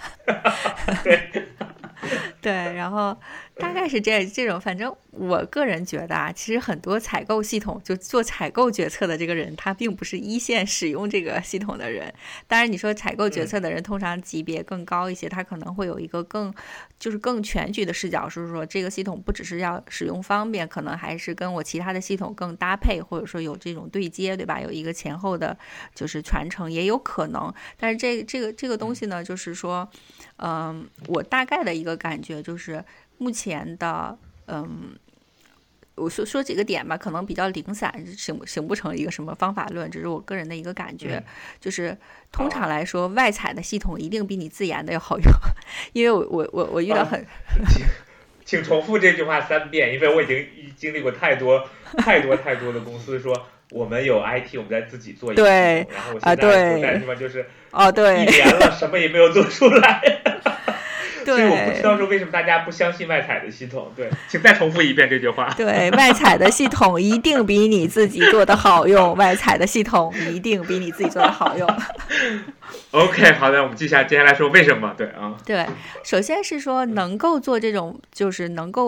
对，然后大概是这种，反正我个人觉得啊，其实很多采购系统就做采购决策的这个人，他并不是一线使用这个系统的人。当然，你说采购决策的人通常级别更高一些，他可能会有一个更全局的视角，是说这个系统不只是要使用方便，可能还是跟我其他的系统更搭配，或者说有这种对接，对吧？有一个前后的就是传承也有可能。但是这个东西呢，就是说，我大概的一个感觉就是目前的，我说几个点吧，可能比较零散，形不成一个什么方法论，只是我个人的一个感觉，就是通常来说，外采的系统一定比你自研的要好用，因为我遇到很， 请重复这句话3遍，因为我已经经历过太多的公司说我们有 IT， 我们在自己做一个系统，然后我现在做代是吧，就是对， 1年了什么也没有做出来。 对， 所以我不知道说为什么大家不相信外采的系统。对，请再重复一遍这句话。 对，外采的系统一定比你自己做的好用，外采的系统一定比你自己做的好用。 OK， 好的，我们接下来说为什么。对啊， 对，首先是说能够做这种，就是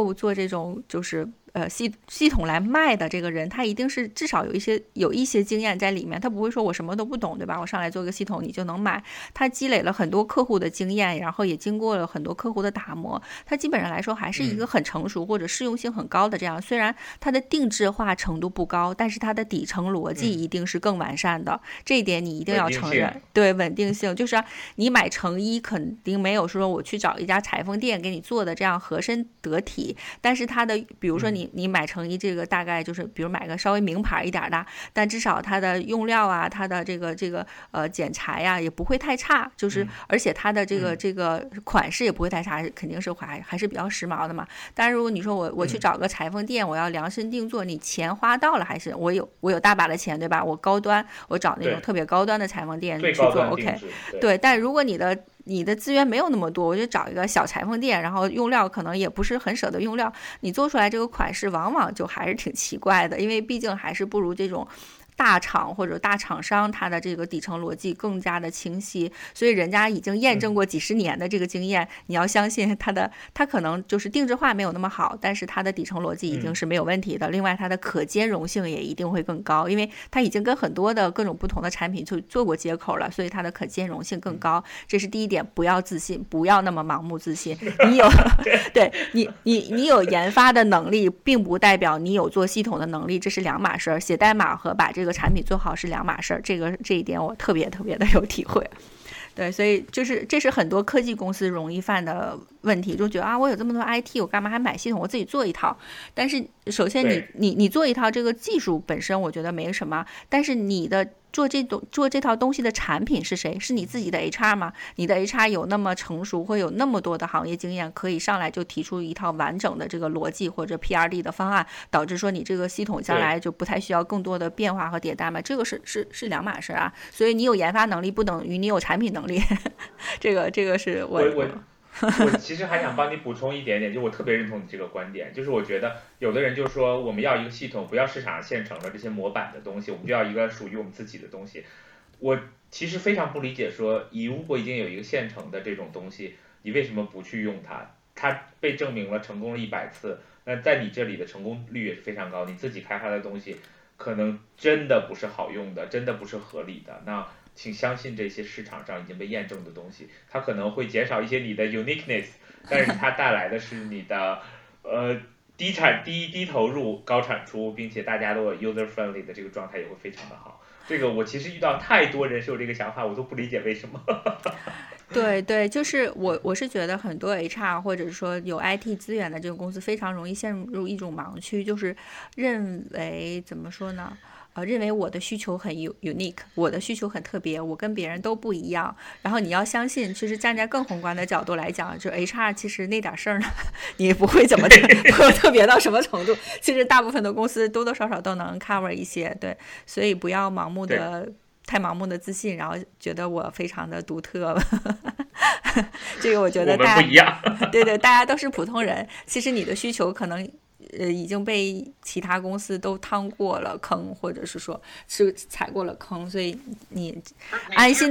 系统来卖的这个人，他一定是至少有一些经验在里面，他不会说我什么都不懂，对吧？我上来做个系统你就能买，他积累了很多客户的经验，然后也经过了很多客户的打磨，他基本上来说还是一个很成熟或者适用性很高的这样。虽然它的定制化程度不高，但是它的底层逻辑一定是更完善的，这一点你一定要承认。对，稳定性就是你买成衣肯定没有说我去找一家裁缝店给你做的这样合身得体，但是它的比如说你你买成衣这个大概就是比如买个稍微名牌一点的，但至少它的用料啊，它的这个剪裁呀也不会太差，就是而且它的这个款式也不会太差，肯定是还是比较时髦的嘛。但是如果你说我去找个裁缝店，我要量身定做，你钱花到了，还是我有大把的钱，对吧？我高端，我找那种特别高端的裁缝店去做 OK。对，但如果你的资源没有那么多，我就找一个小裁缝店，然后用料可能也不是很舍得用料，你做出来这个款式往往就还是挺奇怪的，因为毕竟还是不如这种大厂或者大厂商它的这个底层逻辑更加的清晰，所以人家已经验证过几十年的这个经验，你要相信它可能就是定制化没有那么好，但是它的底层逻辑已经是没有问题的。另外它的可兼容性也一定会更高，因为它已经跟很多的各种不同的产品就做过接口了，所以它的可兼容性更高。这是第一点，不要自信，不要那么盲目自信。你有对你有研发的能力，并不代表你有做系统的能力，这是两码事儿。写代码和把这个产品做好是两码事儿，这一点我特别的有体会。对，所以这是很多科技公司容易犯的问题，就觉得我有这么多 IT， 我干嘛还买系统？我自己做一套。但是首先你做一套这个技术本身我觉得没什么，但是你的做这套东西的产品是谁？是你自己的 HR 吗？你的 HR 有那么成熟，会有那么多的行业经验，可以上来就提出一套完整的这个逻辑或者 PRD 的方案，导致说你这个系统将来就不太需要更多的变化和迭代嘛？这个是两码事啊。所以你有研发能力不等于你有产品能力，这个是我其实还想帮你补充一点点，就我特别认同你这个观点，就是我觉得有的人就说我们要一个系统，不要市场上现成的这些模板的东西，我们就要一个属于我们自己的东西。我其实非常不理解说，你如果已经有一个现成的这种东西，你为什么不去用它？它被证明了成功了100次，那在你这里的成功率也是非常高，你自己开发的东西可能真的不是好用的，真的不是合理的。那请相信这些市场上已经被验证的东西，它可能会减少一些你的 uniqueness， 但是它带来的是你的低投入高产出，并且大家都有 user friendly 的这个状态也会非常的好。这个我其实遇到太多人是有这个想法，我都不理解为什么。 对，就是我是觉得很多 HR 或者说有 IT 资源的这个公司非常容易陷入一种盲区，就是认为怎么说呢？认为我的需求很 unique， 我的需求很特别，我跟别人都不一样。然后你要相信，其实站在更宏观的角度来讲，就 HR 其实那点事儿呢，你不会怎么特别到什么程度。其实大部分的公司多多少少都能 cover 一些，对，所以不要太盲目的自信，然后觉得我非常的独特。这个我觉得大家我们不一样。 对，大家都是普通人。其实你的需求可能已经被其他公司都趟过了坑，或者是说是踩过了坑，所以你安心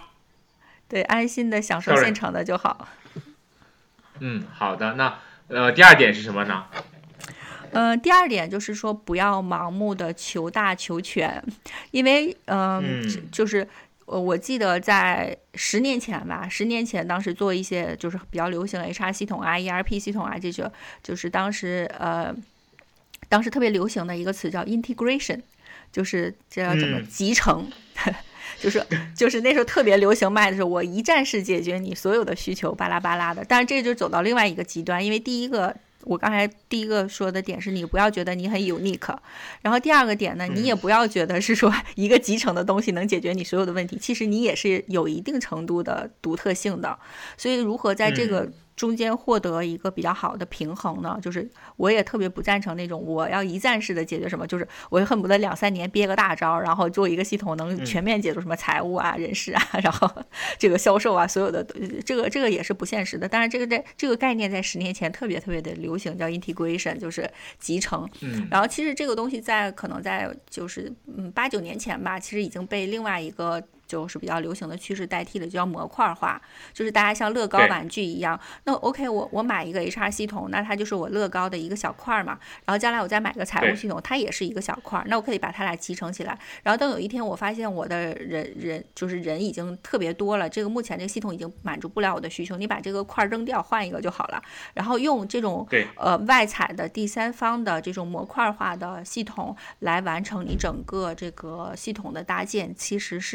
的享受现成的就好。 好的。那第二点是什么呢？ 第二点就是说不要盲目的求大求全，因为就是我记得在10年前吧，10年前当时做一些就是比较流行 HR 系统啊 ERP 系统啊，这个就是当时特别流行的一个词叫 integration， 就是这叫怎么集成。就是那时候特别流行卖的时候，我一站式解决你所有的需求，巴拉巴拉的。但是这就走到另外一个极端，因为我刚才第一个说的点是你不要觉得你很 unique， 然后第二个点呢，你也不要觉得是说一个集成的东西能解决你所有的问题，其实你也是有一定程度的独特性的。所以如何在这个中间获得一个比较好的平衡呢？就是我也特别不赞成那种我要一站式的解决什么，就是我恨不得2-3年憋个大招，然后做一个系统能全面解决什么财务啊、人事啊，然后这个销售啊，所有的这个也是不现实的。当然这个概念在10年前特别的流行，叫 integration， 就是集成。然后其实这个东西可能在就是8-9年前吧，其实已经被另外一个就是比较流行的趋势代替了，就叫模块化，就是大家像乐高玩具一样。那 OK， 我买一个 HR 系统，那它就是我乐高的一个小块嘛。然后将来我再买个财务系统，它也是一个小块，那我可以把它俩集成起来。然后等有一天我发现我的人已经特别多了，这个目前这个系统已经满足不了我的需求，你把这个块扔掉，换一个就好了。然后用这种外采的第三方的这种模块化的系统来完成你整个这个系统的搭建，其实是一个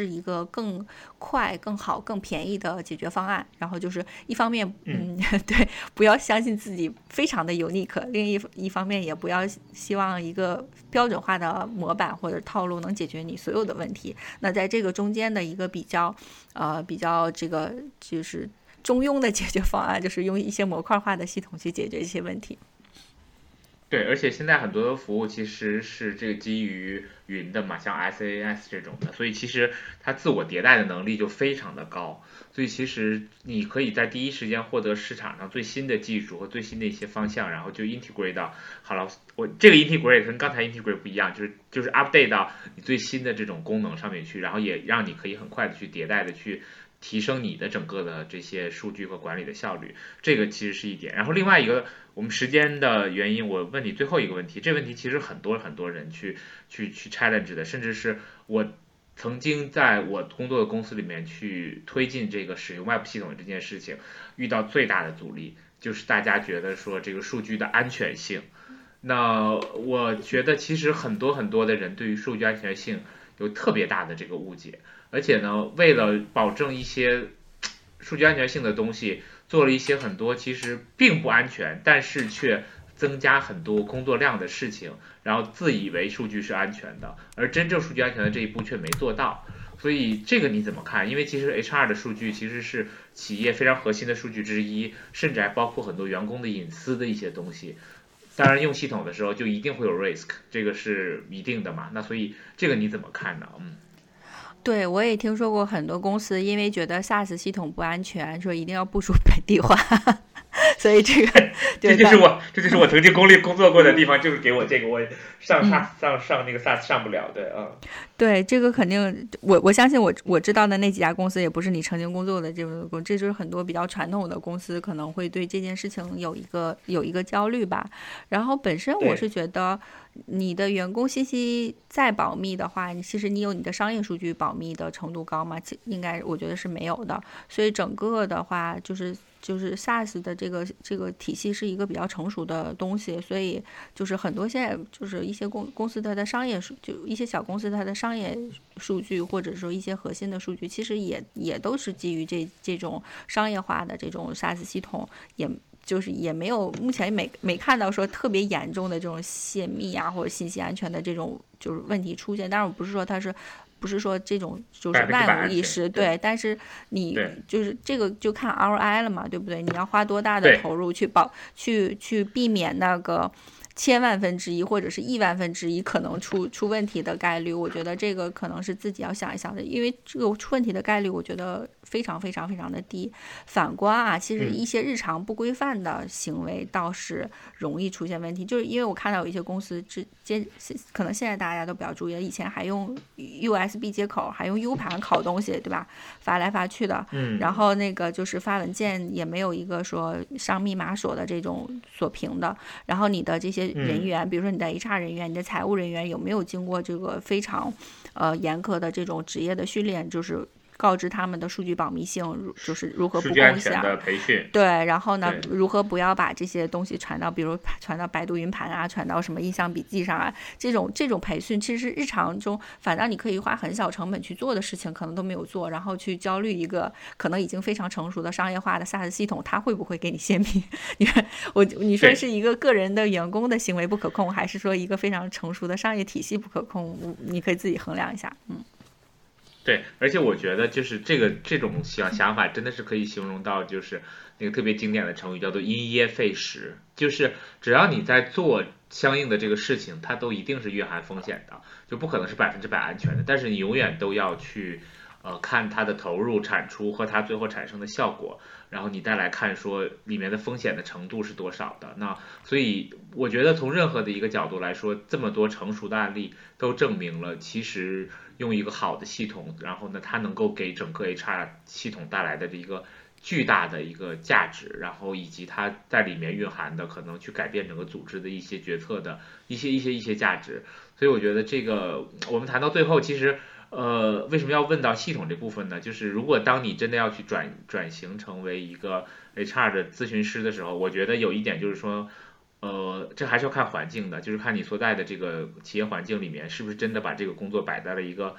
更快、更好、更便宜的解决方案。然后就是一方面，对，不要相信自己非常的unique，另一方面也不要希望一个标准化的模板或者套路能解决你所有的问题。那在这个中间的一个比较这个就是中庸的解决方案，就是用一些模块化的系统去解决这些问题。 对，而且现在很多的服务其实是这个基于云的嘛，像 SaaS 这种的，所以其实它自我迭代的能力就非常的高，所以其实你可以在第一时间获得市场上最新的技术和最新的一些方向，然后就 integrate 到好了。我这个 integrate 跟刚才 integrate 不一样，就是 update 到你最新的这种功能上面去，然后也让你可以很快的去迭代的去提升你的整个的这些数据和管理的效率，这个其实是一点。然后另外一个，我们时间的原因，我问你最后一个问题，这个问题其实很多人去 challenge 的，甚至是我曾经在我工作的公司里面去推进这个使用 Web 系统这件事情，遇到最大的阻力就是大家觉得说这个数据的安全性。那我觉得其实很多的人对于数据安全性有特别大的这个误解，而且呢，为了保证一些数据安全性的东西，做了一些很多其实并不安全，但是却增加很多工作量的事情，然后自以为数据是安全的，而真正数据安全的这一步却没做到。所以这个你怎么看？因为其实 HR 的数据其实是企业非常核心的数据之一，甚至还包括很多员工的隐私的一些东西。当然用系统的时候就一定会有 risk， 这个是一定的嘛。那所以这个你怎么看呢？ 对，我也听说过很多公司因为觉得 SaaS 系统不安全，说一定要部署本地化，所以这个这就是我曾经工作过的地方，就是给我这个我上那个 SaaS 上不了，对啊。 对，这个肯定，我相信我知道的那几家公司也不是你曾经工作的这种公司，这就是很多比较传统的公司可能会对这件事情有一个焦虑吧。然后本身我是觉得，你的员工信息再保密的话，其实你有你的商业数据保密的程度高吗？应该我觉得是没有的。所以整个的话就是 SaaS 的这个体系是一个比较成熟的东西，所以就是很多现在就是一些公司它的商业就一些小公司它的商业数据或者说一些核心的数据，其实也都是基于这种商业化的这种 SaaS 系统，就是也没有目前没看到说特别严重的这种泄密啊或者信息安全的这种就是问题出现。当然我不是说这种就是万无一失，对，但是你就是这个就看 ROI 了嘛，对不对？你要花多大的投入去避免那个千万分之一或者是亿万分之一可能出问题的概率，我觉得这个可能是自己要想一想的，因为这个出问题的概率我觉得非常非常非常的低。反观啊，其实一些日常不规范的行为倒是容易出现问题，就是因为我看到有一些公司可能现在大家都比较注意了，以前还用 USB 接口，还用 U 盘拷东西，对吧？发来发去的，然后那个就是发文件也没有一个说上密码锁的这种锁屏的，然后你的这些人员，比如说你的 HR 人员、你的财务人员有没有经过这个非常严格的这种职业的训练，就是告知他们的数据保密性，就是如何不共享的培训， 对，然后呢，如何不要把这些东西传到，比如传到百度云盘啊，传到什么印象笔记上啊，这种培训其实是日常中反正你可以花很小成本去做的事情，可能都没有做，然后去焦虑一个可能已经非常成熟的商业化的 SaaS 系统，它会不会给你泄密？你说是一个个人的员工的行为不可控，还是说一个非常成熟的商业体系不可控？你可以自己衡量一下， 对，而且我觉得就是这种想法真的是可以形容到就是那个特别经典的成语叫做因噎废食，就是只要你在做相应的这个事情，它都一定是蕴含风险的，就不可能是100%安全的，但是你永远都要去看它的投入产出和它最后产生的效果，然后你再来看说里面的风险的程度是多少的。那所以我觉得从任何的一个角度来说，这么多成熟的案例都证明了其实用一个好的系统，然后呢它能够给整个 HR 系统带来的一个巨大的一个价值，然后以及它在里面蕴含的可能去改变整个组织的一些决策的一些价值。所以我觉得这个我们谈到最后，其实为什么要问到系统这部分呢？就是如果当你真的要去转型成为一个 HR 的咨询师的时候，我觉得有一点就是说这还是要看环境的，就是看你所在的这个企业环境里面是不是真的把这个工作摆在了一个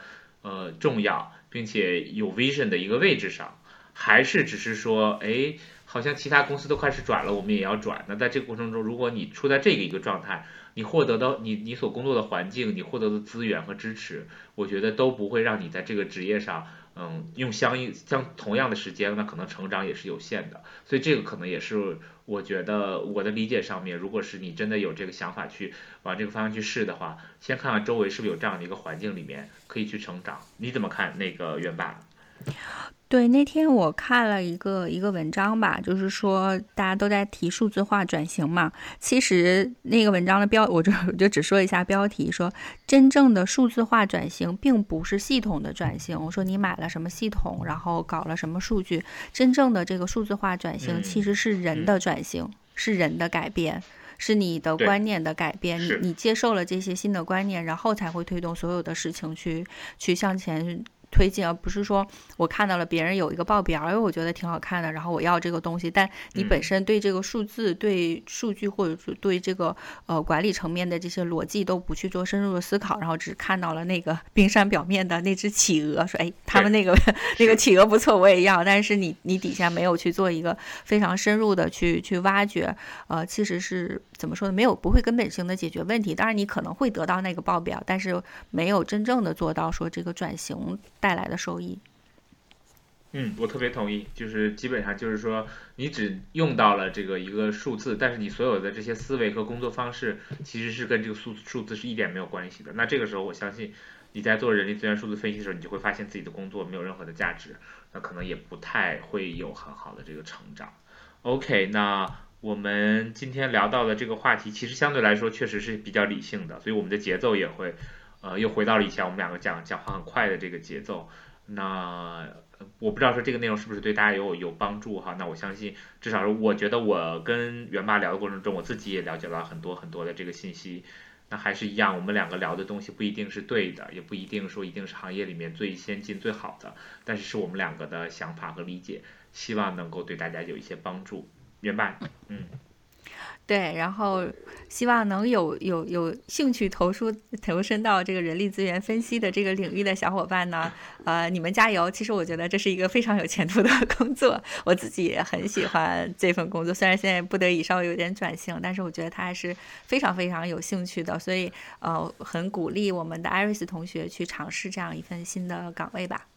重要，并且有 vision 的一个位置上，还是只是说，哎，好像其他公司都开始转了，我们也要转。那在这个过程中，如果你处在这个一个状态，你获得的你所工作的环境，你获得的资源和支持，我觉得都不会让你在这个职业上，用同样的时间，那可能成长也是有限的。所以这个可能也是我觉得我的理解上面，如果是你真的有这个想法去往这个方向去试的话，先看看周围是不是有这样的一个环境里面可以去成长。你怎么看那个元爸？ 对，那天我看了一个文章吧，就是说大家都在提数字化转型嘛。其实那个文章的我就只说一下标题，说真正的数字化转型并不是系统的转型。我说你买了什么系统，然后搞了什么数据，真正的这个数字化转型其实是人的转型，是人的改变。是你的观念的改变，你接受了这些新的观念，然后才会推动所有的事情去向前推进，而不是说我看到了别人有一个报表，因为我觉得挺好看的，然后我要这个东西，但你本身对这个数字、对数据或者对这个管理层面的这些逻辑都不去做深入的思考，然后只看到了那个冰山表面的那只企鹅，说哎，他们那个企鹅不错，我也要，但是你底下没有去做一个非常深入的去挖掘，其实是怎么说呢？不会根本性的解决问题。当然你可能会得到那个报表，但是没有真正的做到说这个转型带来的收益。 我特别同意，就是基本上就是说你只用到了这个一个数字，但是你所有的这些思维和工作方式其实是跟这个数字是一点没有关系的。那这个时候我相信你在做人力资源数字分析的时候，你就会发现自己的工作没有任何的价值，那可能也不太会有很好的这个成长。OK， 那我们今天聊到的这个话题其实相对来说确实是比较理性的，所以我们的节奏也会又回到了以前我们两个讲话很快的这个节奏。那我不知道说这个内容是不是对大家有帮助哈？那我相信至少是我觉得我跟元爸聊的过程中，我自己也了解到很多很多的这个信息。那还是一样，我们两个聊的东西不一定是对的，也不一定说一定是行业里面最先进最好的，但是是我们两个的想法和理解，希望能够对大家有一些帮助。元爸， 对，然后希望能有兴趣投身到这个人力资源分析的这个领域的小伙伴呢，你们加油！其实我觉得这是一个非常有前途的工作，我自己也很喜欢这份工作，虽然现在不得已稍微有点转型，但是我觉得它还是非常非常有兴趣的，所以很鼓励我们的 Iris 同学去尝试这样一份新的岗位吧。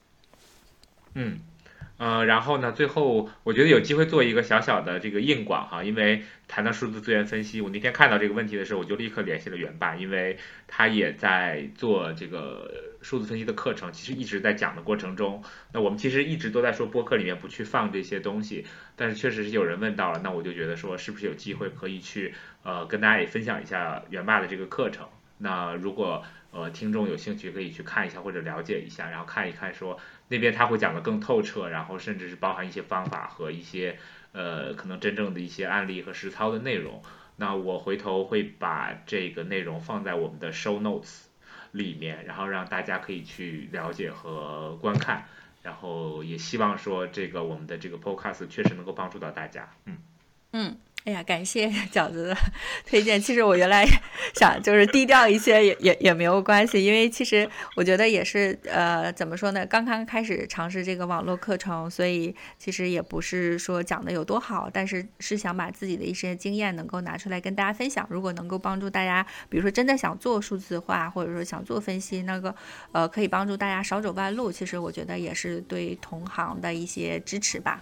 然后呢，最后我觉得有机会做一个小小的这个硬广哈，因为谈到数字资源分析，我那天看到这个问题的时候，我就立刻联系了元爸，因为他也在做这个数字分析的课程，其实一直在讲的过程中，那我们其实一直都在说播客里面不去放这些东西，但是确实是有人问到了，那我就觉得说是不是有机会可以去跟大家也分享一下元爸的这个课程。那如果听众有兴趣可以去看一下或者了解一下，然后看一看说那边他会讲得更透彻，然后甚至是包含一些方法和一些可能真正的一些案例和实操的内容。那我回头会把这个内容放在我们的 show notes 里面，然后让大家可以去了解和观看，然后也希望说这个我们的这个 podcast 确实能够帮助到大家。 哎呀，感谢饺子的推荐。其实我原来想就是低调一些也没有关系，因为其实我觉得也是怎么说呢，刚刚开始尝试这个网络课程，所以其实也不是说讲的有多好，但是是想把自己的一些经验能够拿出来跟大家分享。如果能够帮助大家，比如说真的想做数字化，或者说想做分析，那个可以帮助大家少走弯路，其实我觉得也是对同行的一些支持吧。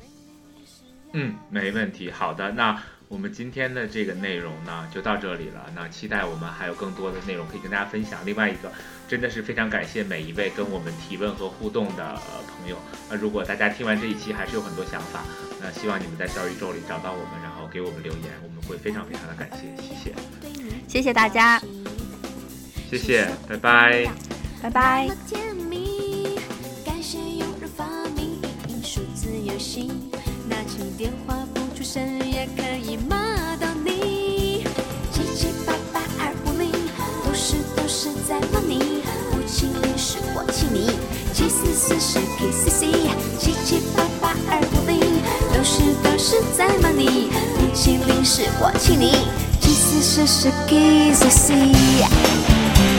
没问题。好的，那我们今天的这个内容呢就到这里了，那期待我们还有更多的内容可以跟大家分享。另外一个真的是非常感谢每一位跟我们提问和互动的朋友，那如果大家听完这一期还是有很多想法，那希望你们在小宇宙里找到我们，然后给我们留言，我们会非常非常的感谢。 谢谢大家， 谢谢，拜拜， 拜拜。 感谢有人发明数字游戏，拿起电话不出声也可以骂到你。7788250，都是在骂你。570是我气你，744是 KCC。7788250，都是在骂你。570是我气你，744是 KCC。